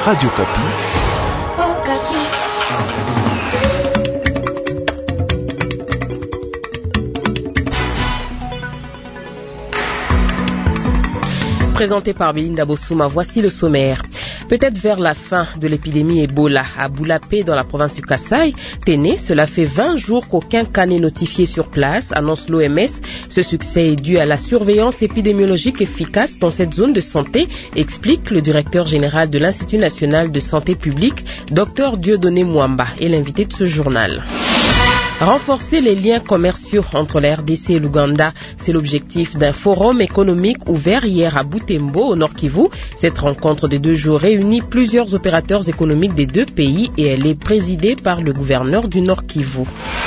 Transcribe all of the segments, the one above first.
Radio Kapi. Présenté par Belinda Bossouma, voici le sommaire. Peut-être vers la fin de l'épidémie Ebola à Boulapé dans la province du Kasaï, Téné, cela fait 20 jours qu'aucun cas n'est notifié sur place, annonce l'OMS. Ce succès est dû à la surveillance épidémiologique efficace dans cette zone de santé, explique le directeur général de l'Institut national de santé publique, Dr Dieudonné Mwamba, et l'invité de ce journal. Renforcer les liens commerciaux entre la RDC et l'Ouganda, c'est l'objectif d'un forum économique ouvert hier à Butembo, au Nord Kivu. Cette rencontre de 2 jours réunit plusieurs opérateurs économiques des 2 pays et elle est présidée par le gouverneur du Nord Kivu.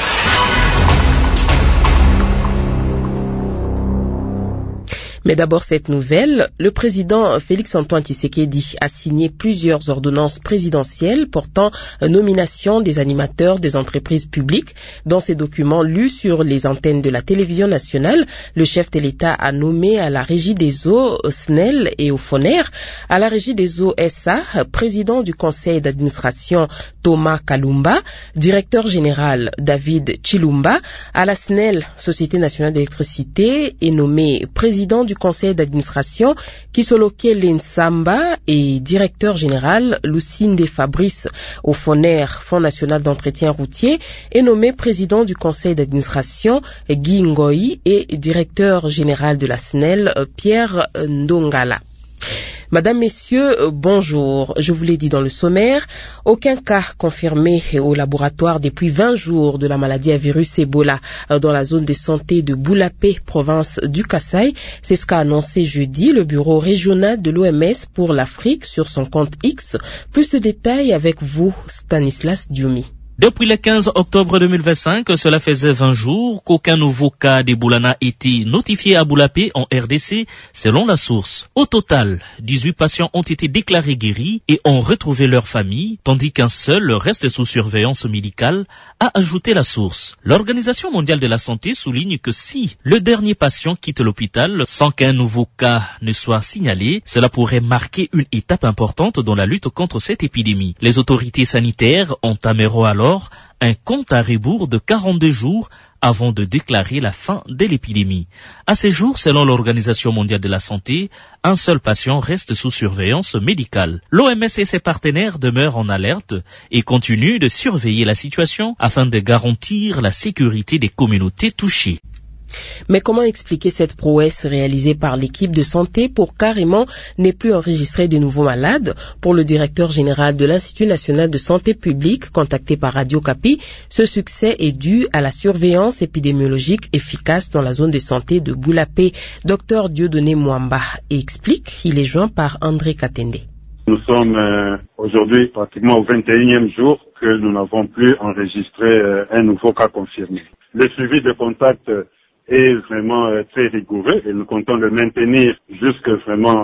Mais d'abord cette nouvelle, le président Félix-Antoine Tshisekedi a signé plusieurs ordonnances présidentielles portant nomination des animateurs des entreprises publiques. Dans ces documents lus sur les antennes de la télévision nationale, le chef de l'État a nommé à la Régie des eaux SNEL et au FONER, à la Régie des eaux SA, président du conseil d'administration Thomas Kalumba, directeur général David Chilumba, à la SNEL, Société nationale d'électricité, est nommé président du conseil d'administration Kisoloke Lensamba et directeur général Lucinde Fabrice. Au FONER, Fonds national d'entretien routier, est nommé président du conseil d'administration Guy Ngoï et directeur général de la SNEL Pierre Ndongala. Madame, Messieurs, bonjour. Je vous l'ai dit dans le sommaire, aucun cas confirmé au laboratoire depuis 20 jours de la maladie à virus Ebola dans la zone de santé de Boulapé, province du Kasaï. C'est ce qu'a annoncé jeudi le bureau régional de l'OMS pour l'Afrique sur son compte X. Plus de détails avec vous, Stanislas Dioumi. Depuis le 15 octobre 2025, cela faisait 20 jours qu'aucun nouveau cas d'Ebola n'a été notifié à Boulapé en RDC, selon la source. Au total, 18 patients ont été déclarés guéris et ont retrouvé leur famille, tandis qu'un seul reste sous surveillance médicale, a ajouté la source. L'Organisation mondiale de la santé souligne que si le dernier patient quitte l'hôpital sans qu'un nouveau cas ne soit signalé, cela pourrait marquer une étape importante dans la lutte contre cette épidémie. Les autorités sanitaires entameront alors un compte à rebours de 42 jours avant de déclarer la fin de l'épidémie. À ces jours, selon l'Organisation mondiale de la santé, un seul patient reste sous surveillance médicale. L'OMS et ses partenaires demeurent en alerte et continuent de surveiller la situation afin de garantir la sécurité des communautés touchées. Mais comment expliquer cette prouesse réalisée par l'équipe de santé pour carrément ne plus enregistrer de nouveaux malades? Pour le directeur général de l'Institut national de santé publique, contacté par Radio Kapi, ce succès est dû à la surveillance épidémiologique efficace dans la zone de santé de Boulapé. Dr Dieudonné Mwamba explique, il est joint par André Katende. Nous sommes aujourd'hui pratiquement au 21e jour que nous n'avons plus enregistré un nouveau cas confirmé. Le suivi de contact est vraiment très rigoureux et nous comptons le maintenir jusque vraiment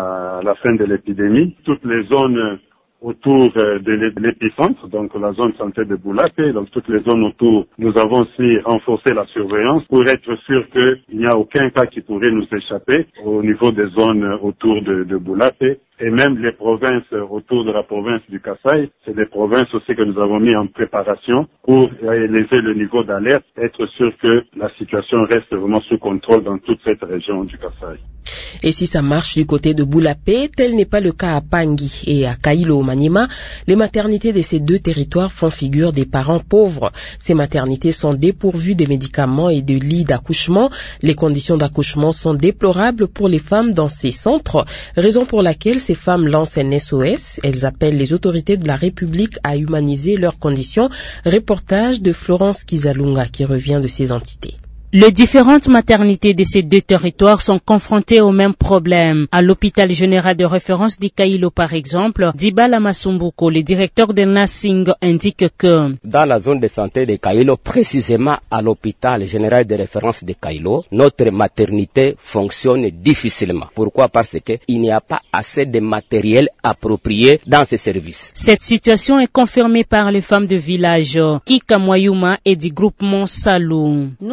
à la fin de l'épidémie. Toutes les zones autour de l'épicentre, donc la zone santé de Boulapé, donc toutes les zones autour, nous avons aussi renforcé la surveillance pour être sûr qu'il n'y a aucun cas qui pourrait nous échapper au niveau des zones autour de Boulapé. Et même les provinces autour de la province du Kasaï, c'est des provinces aussi que nous avons mis en préparation pour élever le niveau d'alerte, être sûr que la situation reste vraiment sous contrôle dans toute cette région du Kasaï. Et si ça marche du côté de Boulapé, tel n'est pas le cas à Pangui et à Kailo au Maniema, les maternités de ces 2 territoires font figure des parents pauvres. Ces maternités sont dépourvues de médicaments et de lits d'accouchement. Les conditions d'accouchement sont déplorables pour les femmes dans ces centres, raison pour laquelle ces femmes lancent un SOS. Elles appellent les autorités de la République à humaniser leurs conditions. Reportage de Florence Kizalunga qui revient de ces entités. Les différentes maternités de ces 2 territoires sont confrontées au même problème. À l'hôpital général de référence d'Ikailo, par exemple, Dibala Masumbuko, le directeur de nursing, indique que dans la zone de santé de Kailo, précisément à l'hôpital général de référence de Kailo, notre maternité fonctionne difficilement. Pourquoi? Parce qu'il n'y a pas assez de matériel approprié dans ces services. Cette situation est confirmée par les femmes de village Kika Moyuma et du groupement Salou. Nous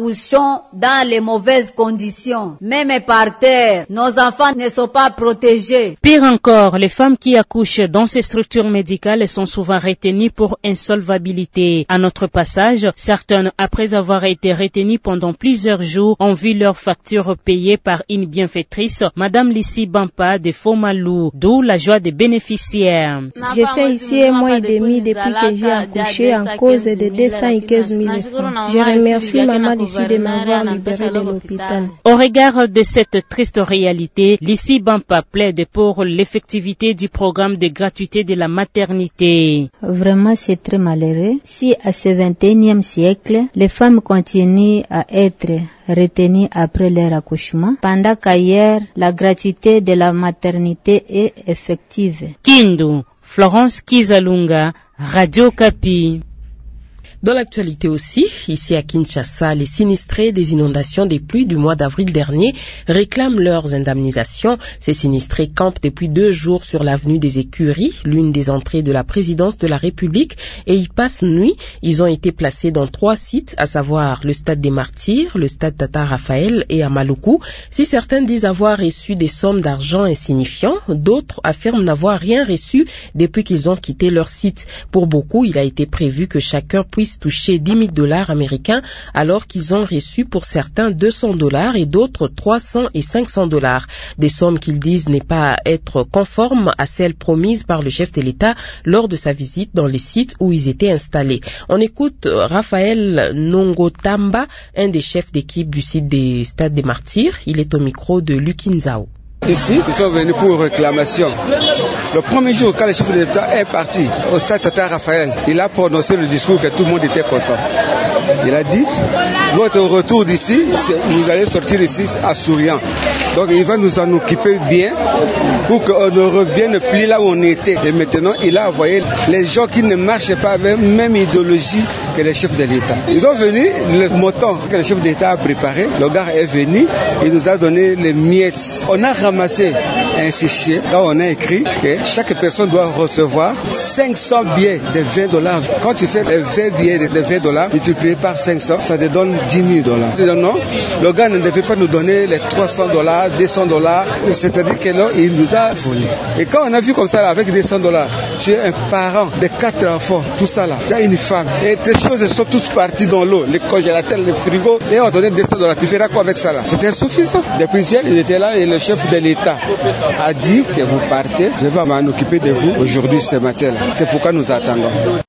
accouchons dans les mauvaises conditions. Même par terre, nos enfants ne sont pas protégés. Pire encore, les femmes qui accouchent dans ces structures médicales sont souvent retenues pour insolvabilité. À notre passage, certaines, après avoir été retenues pendant plusieurs jours, ont vu leurs factures payées par une bienfaitrice, Madame Lissi Bampa de Fomalou, d'où la joie des bénéficiaires. J'ai fait ici 1 mois et demi depuis que j'ai accouché en cause de 215 000 francs. Je remercie Maman Lissi de m'avoir libérée de l'hôpital. Au regard de cette triste réalité, Lissi Bampa plaide pour l'effectivité du programme de gratuité de la maternité. Vraiment, c'est très malheureux. Si à ce 21e siècle, les femmes continuent à être retenues après leur accouchement, pendant qu'ailleurs, la gratuité de la maternité est effective. Kindu, Florence Kizalunga, Radio Kapi. Dans l'actualité aussi, ici à Kinshasa, les sinistrés des inondations des pluies du mois d'avril dernier réclament leurs indemnisations. Ces sinistrés campent depuis 2 jours sur l'avenue des Écuries, l'une des entrées de la présidence de la République, et y passent nuit. Ils ont été placés dans 3 sites, à savoir le stade des Martyrs, le stade Tata Raphaël et à Maluku. Si certains disent avoir reçu des sommes d'argent insignifiants, d'autres affirment n'avoir rien reçu depuis qu'ils ont quitté leur site. Pour beaucoup, il a été prévu que chacun puisse toucher $10,000 américains, alors qu'ils ont reçu pour certains $200 et d'autres $300 et $500. Des sommes qu'ils disent n'est pas être conformes à celles promises par le chef de l'État lors de sa visite dans les sites où ils étaient installés. On écoute Raphaël Nongotamba, un des chefs d'équipe du site des Stades des Martyrs. Il est au micro de Lukinzao. Ici, ils sont venus pour réclamation. Le premier jour, quand le chef de l'État est parti au stade Tata Raphaël, il a prononcé le discours que tout le monde était content. Il a dit, votre retour d'ici, vous allez sortir ici en souriant. Donc il va nous en occuper bien pour qu'on ne revienne plus là où on était. Et maintenant, il a envoyé les gens qui ne marchent pas avec la même idéologie que les chefs de l'État. Ils sont venus, le moton que le chef de l'État a préparé, le gars est venu, il nous a donné les miettes. On a ramassé un fichier, là on a écrit que chaque personne doit recevoir 500 billets de $20. Quand tu fais 20 billets de $20, multiplié par 500, ça te donne $10,000. Non, le gars ne devait pas nous donner les $300, $200, c'est-à-dire que là, il nous a volé. Et quand on a vu comme ça, là, avec $200, tu es un parent de 4 enfants, tout ça là, tu as une femme, et tes choses sont tous parties dans l'eau, les congélateurs, les frigos, et on donnait $200, tu feras quoi avec ça là? C'était insuffisant. Depuis hier, il était là et le chef de l'État a dit que vous partez, je vais m'en occuper de vous aujourd'hui, ce matin là. C'est pourquoi nous attendons.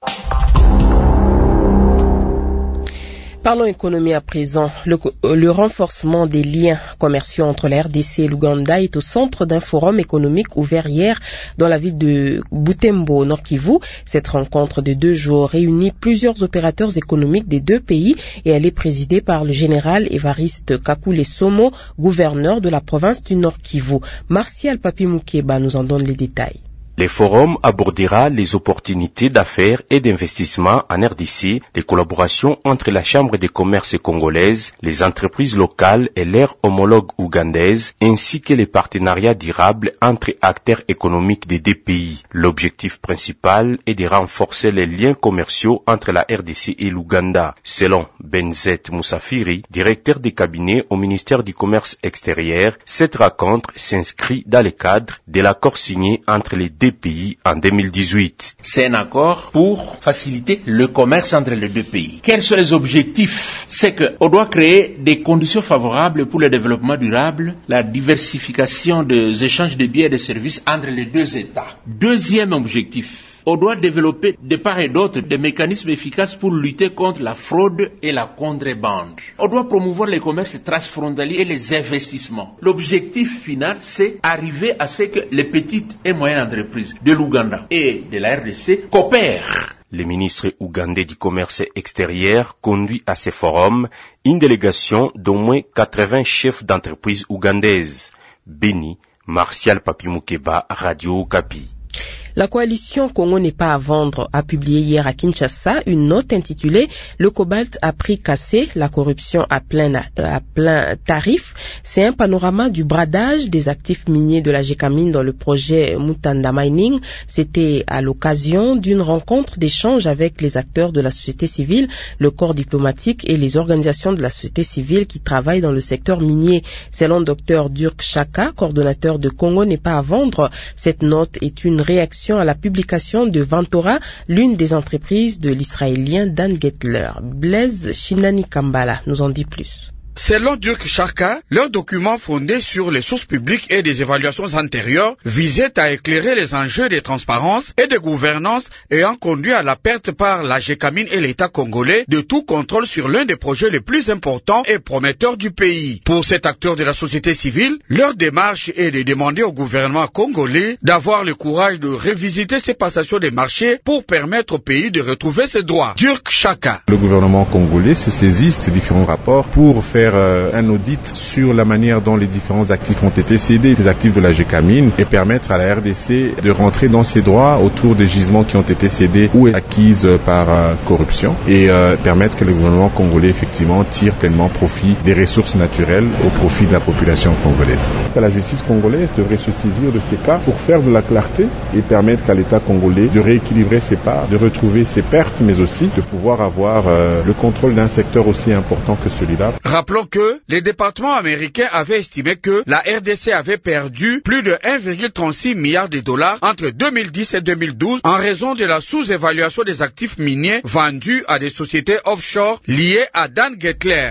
Parlons économie à présent. Le renforcement des liens commerciaux entre la RDC et l'Ouganda est au centre d'un forum économique ouvert hier dans la ville de Butembo, au Nord Kivu. Cette rencontre de 2 jours réunit plusieurs opérateurs économiques des 2 pays et elle est présidée par le général Évariste Kakule Somo, gouverneur de la province du Nord Kivu. Martial Papi Moukeba nous en donne les détails. Le forum abordera les opportunités d'affaires et d'investissement en RDC, les collaborations entre la Chambre de commerce congolaise, les entreprises locales et leurs homologues ougandaises, ainsi que les partenariats durables entre acteurs économiques des 2 pays. L'objectif principal est de renforcer les liens commerciaux entre la RDC et l'Ouganda. Selon Benzet Moussafiri, directeur de cabinet au ministère du Commerce extérieur, cette rencontre s'inscrit dans le cadre de l'accord signé entre les 2 pays en 2018. C'est un accord pour faciliter le commerce entre les 2 pays. Quels sont les objectifs? C'est qu'on doit créer des conditions favorables pour le développement durable, la diversification des échanges de biens et de services entre les 2 États. Deuxième objectif, on doit développer de part et d'autre des mécanismes efficaces pour lutter contre la fraude et la contrebande. On doit promouvoir les commerces transfrontaliers et les investissements. L'objectif final, c'est arriver à ce que les petites et moyennes entreprises de l'Ouganda et de la RDC coopèrent. Le ministre ougandais du commerce extérieur conduit à ce forum une délégation d'au moins 80 chefs d'entreprise ougandaises. Béni, Martial Papi Moukeba, Radio Kapi. La coalition Congo n'est pas à vendre a publié hier à Kinshasa une note intitulée « Le cobalt à prix cassé, la corruption à plein tarif ». C'est un panorama du bradage des actifs miniers de la Gécamine dans le projet Mutanda Mining. C'était à l'occasion d'une rencontre d'échange avec les acteurs de la société civile, le corps diplomatique et les organisations de la société civile qui travaillent dans le secteur minier. Selon Dr Dirk Chaka, coordonnateur de Congo n'est pas à vendre, cette note est une réaction à la publication de Ventora, l'une des entreprises de l'Israélien Dan Gettler. Blaise Shinani Kambala nous en dit plus. Selon Dirk Chaka, leur document fondé sur les sources publiques et des évaluations antérieures visait à éclairer les enjeux de transparence et de gouvernance ayant conduit à la perte par la Gécamine et l'État congolais de tout contrôle sur l'un des projets les plus importants et prometteurs du pays. Pour cet acteur de la société civile, leur démarche est de demander au gouvernement congolais d'avoir le courage de revisiter ces passations des marchés pour permettre au pays de retrouver ses droits. Dirk Chaka. Le gouvernement congolais se saisit de ces différents rapports pour faire un audit sur la manière dont les différents actifs ont été cédés, les actifs de la Gécamine, et permettre à la RDC de rentrer dans ses droits autour des gisements qui ont été cédés ou acquises par corruption, et permettre que le gouvernement congolais effectivement tire pleinement profit des ressources naturelles au profit de la population congolaise. La justice congolaise devrait se saisir de ces cas pour faire de la clarté et permettre qu'à l'État congolais de rééquilibrer ses parts, de retrouver ses pertes, mais aussi de pouvoir avoir le contrôle d'un secteur aussi important que celui-là. Rappelons que les départements américains avaient estimé que la RDC avait perdu plus de 1,36 milliard de dollars entre 2010 et 2012 en raison de la sous-évaluation des actifs miniers vendus à des sociétés offshore liées à Dan Gettler.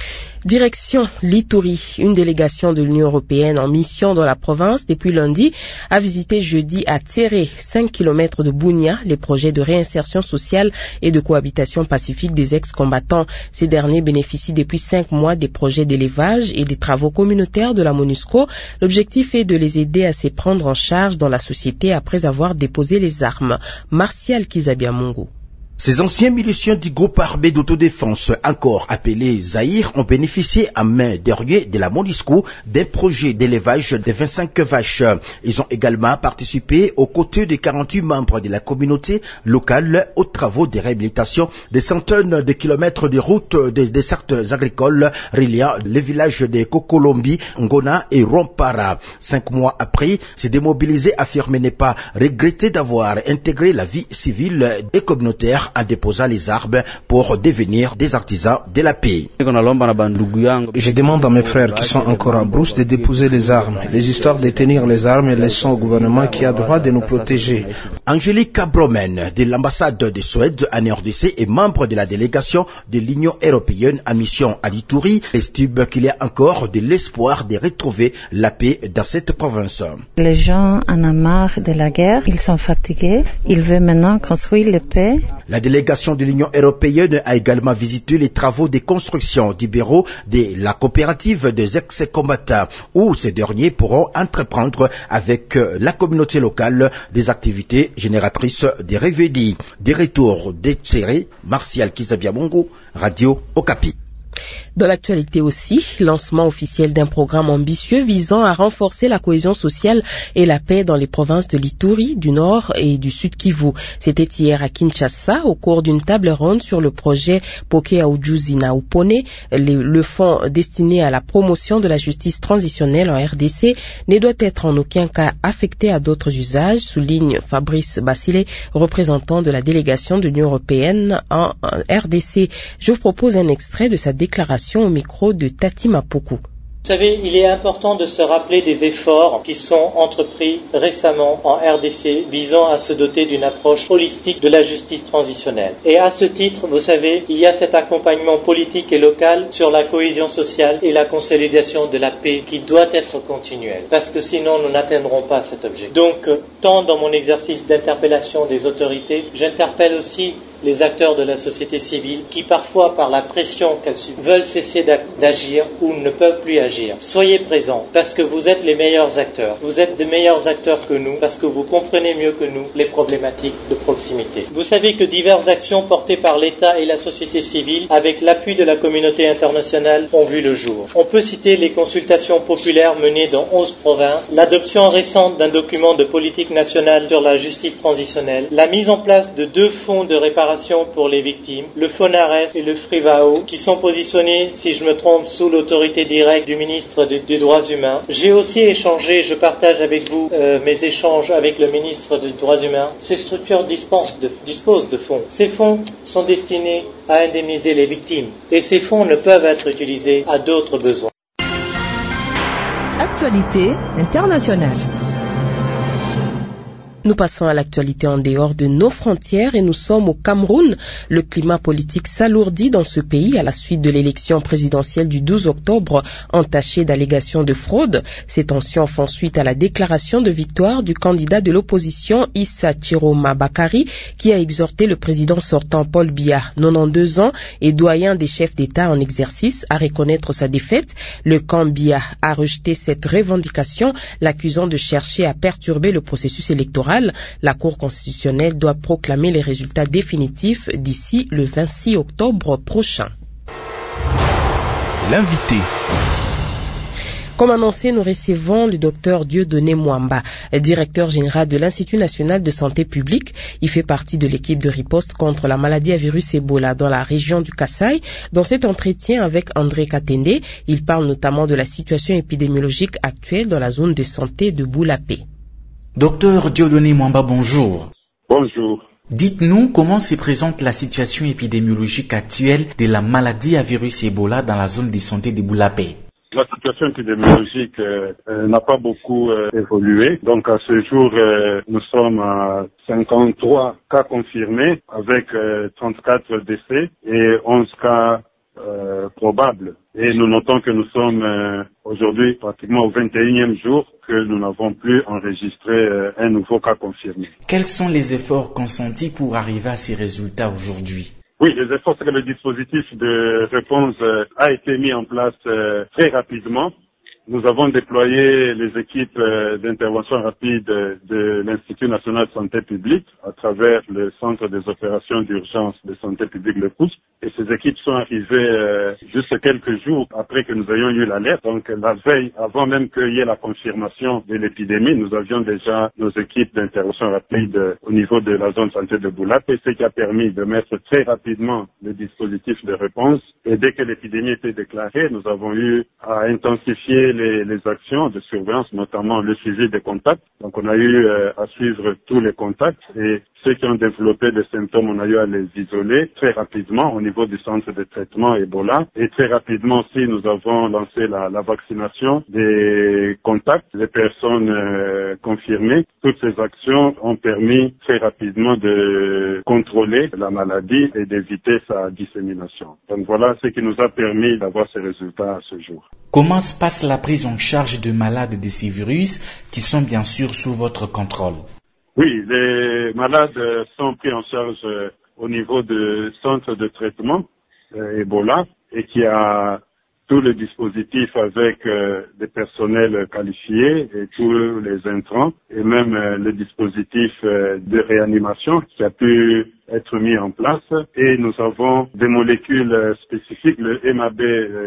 Direction l'Ituri, une délégation de l'Union européenne en mission dans la province depuis lundi a visité jeudi à Tséré, 5 km de Bunia, les projets de réinsertion sociale et de cohabitation pacifique des ex-combattants. Ces derniers bénéficient depuis 5 mois des projets d'élevage et des travaux communautaires de la MONUSCO. L'objectif est de les aider à se prendre en charge dans la société après avoir déposé les armes. Martial Kizabiamungu. Ces anciens miliciens du groupe armé d'autodéfense, encore appelé Zaïre, ont bénéficié à main dernier de la MONUSCO d'un projet d'élevage de 25 vaches. Ils ont également participé aux côtés de 48 membres de la communauté locale aux travaux de réhabilitation des centaines de kilomètres de routes des desserts agricoles reliant les villages de Kokolombi, Ngona et Rompara. 5 mois après, ces démobilisés affirment ne pas regretter d'avoir intégré la vie civile et communautaire en déposant les armes pour devenir des artisans de la paix. Je demande à mes frères qui sont encore en brousse de déposer les armes. Les histoires de tenir les armes laissent au gouvernement qui a droit de nous protéger. Angélique Cabromen de l'ambassade de Suède en RDC et membre de la délégation de l'Union européenne à mission à l'Ituri estime qu'il y a encore de l'espoir de retrouver la paix dans cette province. Les gens en ont marre de la guerre, ils sont fatigués, ils veulent maintenant construire la paix. La délégation de l'Union européenne a également visité les travaux de construction du bureau de la coopérative des ex-combattants où ces derniers pourront entreprendre avec la communauté locale des activités génératrices de revenus. Des retours de Tséré, Martial Kizabiamungu, Radio Okapi. Dans l'actualité aussi, lancement officiel d'un programme ambitieux visant à renforcer la cohésion sociale et la paix dans les provinces de l'Ituri, du Nord et du Sud Kivu. C'était hier à Kinshasa au cours d'une table ronde sur le projet Poké Aoudjouzi na Upone. Le fonds destiné à la promotion de la justice transitionnelle en RDC ne doit être en aucun cas affecté à d'autres usages, souligne Fabrice Basile, représentant de la délégation de l'Union européenne en RDC. Je vous propose un extrait de sa déclaration au micro de Tati Mapoku. Vous savez, il est important de se rappeler des efforts qui sont entrepris récemment en RDC visant à se doter d'une approche holistique de la justice transitionnelle. Et à ce titre, vous savez, il y a cet accompagnement politique et local sur la cohésion sociale et la consolidation de la paix qui doit être continuelle, parce que sinon nous n'atteindrons pas cet objectif. Donc, tant dans mon exercice d'interpellation des autorités, j'interpelle aussi les acteurs de la société civile qui parfois par la pression qu'elles subissent veulent cesser d'agir ou ne peuvent plus agir. Soyez présents parce que vous êtes les meilleurs acteurs. Vous êtes des meilleurs acteurs que nous parce que vous comprenez mieux que nous les problématiques de proximité. Vous savez que diverses actions portées par l'État et la société civile avec l'appui de la communauté internationale ont vu le jour. On peut citer les consultations populaires menées dans 11 provinces, l'adoption récente d'un document de politique nationale sur la justice transitionnelle, la mise en place de 2 fonds de réparation pour les victimes, le FONAREF et le FRIVAO, qui sont positionnés, si je me trompe, sous l'autorité directe du ministre des Droits humains. J'ai aussi échangé, je partage avec vous mes échanges avec le ministre des Droits humains. Ces structures disposent de fonds. Ces fonds sont destinés à indemniser les victimes et ces fonds ne peuvent être utilisés à d'autres besoins. Actualité internationale. Nous passons à l'actualité en dehors de nos frontières et nous sommes au Cameroun. Le climat politique s'alourdit dans ce pays à la suite de l'élection présidentielle du 12 octobre entachée d'allégations de fraude. Ces tensions font suite à la déclaration de victoire du candidat de l'opposition Issa Chiroma Bakari qui a exhorté le président sortant Paul Biya, 92 ans et doyen des chefs d'État en exercice, à reconnaître sa défaite. Le camp Biya a rejeté cette revendication, l'accusant de chercher à perturber le processus électoral. La Cour constitutionnelle doit proclamer les résultats définitifs d'ici le 26 octobre prochain. L'invité. Comme annoncé, nous recevons le docteur Dieudonné Mwamba, directeur général de l'Institut national de santé publique. Il fait partie de l'équipe de riposte contre la maladie à virus Ebola dans la région du Kasaï. Dans cet entretien avec André Katende, il parle notamment de la situation épidémiologique actuelle dans la zone de santé de Boulapé. Docteur Dieudonné Mwamba, bonjour. Bonjour. Dites-nous comment se présente la situation épidémiologique actuelle de la maladie à virus Ebola dans la zone de santé de Boulapé. La situation épidémiologique n'a pas beaucoup évolué. Donc à ce jour, nous sommes à 53 cas confirmés avec 34 décès et 11 cas probables. Et nous notons que nous sommes aujourd'hui pratiquement au 21e jour que nous n'avons plus enregistré un nouveau cas confirmé. Quels sont les efforts consentis pour arriver à ces résultats aujourd'hui? Oui, les efforts, c'est que le dispositif de réponse a été mis en place très rapidement. Nous avons déployé les équipes d'intervention rapide de l'Institut national de santé publique à travers le centre des opérations d'urgence de santé publique, le COUS. Et ces équipes sont arrivées juste quelques jours après que nous ayons eu l'alerte. Donc la veille, avant même qu'il y ait la confirmation de l'épidémie, nous avions déjà nos équipes d'intervention rapide au niveau de la zone santé de Boulapé, ce qui a permis de mettre très rapidement le dispositif de réponse. Et dès que l'épidémie était déclarée, nous avons eu à intensifier les actions de surveillance, notamment le suivi des contacts. Donc on a eu à suivre tous les contacts et ceux qui ont développé des symptômes, on a eu à les isoler très rapidement au niveau du centre de traitement Ebola. Et très rapidement aussi, nous avons lancé la vaccination des contacts, des personnes confirmées. Toutes ces actions ont permis très rapidement de contrôler la maladie et d'éviter sa dissémination. Donc voilà ce qui nous a permis d'avoir ces résultats à ce jour. Comment se passe la prise en charge de malades de ces virus qui sont bien sûr sous votre contrôle? Oui, les malades sont pris en charge au niveau de centres de traitement Ebola et qui a tout le dispositif avec des personnels qualifiés et tous les intrants et même le dispositif de réanimation qui a pu être mis en place. Et nous avons des molécules spécifiques, le MAB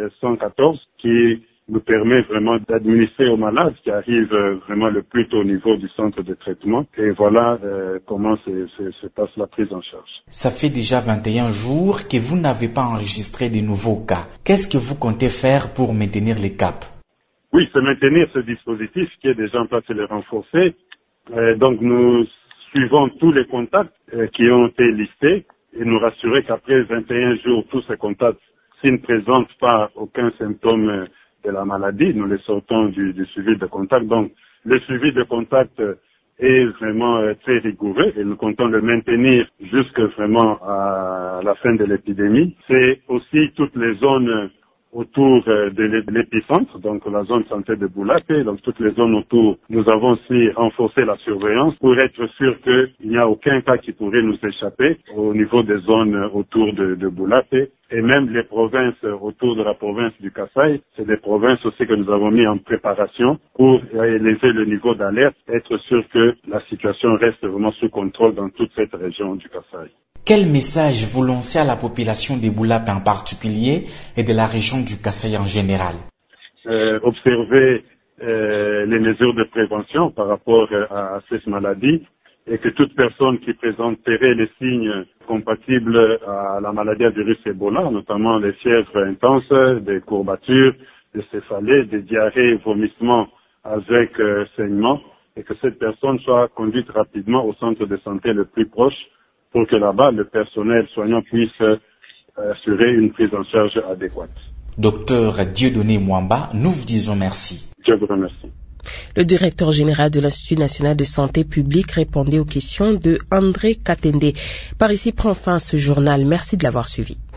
114, qui nous permet vraiment d'administrer aux malades qui arrivent vraiment le plus tôt au niveau du centre de traitement. Et voilà comment se passe la prise en charge. Ça fait déjà 21 jours que vous n'avez pas enregistré de nouveaux cas. Qu'est-ce que vous comptez faire pour maintenir les caps? Oui, c'est maintenir ce dispositif qui est déjà en place et le renforcer. Donc nous suivons tous les contacts qui ont été listés et nous rassurer qu'après 21 jours, tous ces contacts, s'ils ne présentent pas aucun symptôme de la maladie, nous les sortons du suivi de contact. Donc, le suivi de contact est vraiment très rigoureux et nous comptons le maintenir jusque vraiment à la fin de l'épidémie. C'est aussi toutes les zones autour de l'épicentre, donc la zone santé de Boulapé, donc toutes les zones autour. Nous avons aussi renforcé la surveillance pour être sûr qu'il n'y a aucun cas qui pourrait nous échapper au niveau des zones autour de Boulapé. Et même les provinces autour de la province du Kasaï, c'est des provinces aussi que nous avons mis en préparation pour élever le niveau d'alerte, être sûr que la situation reste vraiment sous contrôle dans toute cette région du Kasaï. Quel message vous lancez à la population de Boulapé en particulier et de la région du Kasaï en général? Observer les mesures de prévention par rapport à cette maladie et que toute personne qui présenterait les signes compatibles à la maladie à virus Ebola, notamment les fièvres intenses, des courbatures, des céphalées, des diarrhées, vomissements avec saignement, et que cette personne soit conduite rapidement au centre de santé le plus proche pour que là-bas, le personnel soignant puisse assurer une prise en charge adéquate. Docteur Dieudonné Mwamba, nous vous disons merci. Je vous remercie. Le directeur général de l'Institut national de santé publique répondait aux questions de André Katende. Par ici prend fin ce journal. Merci de l'avoir suivi.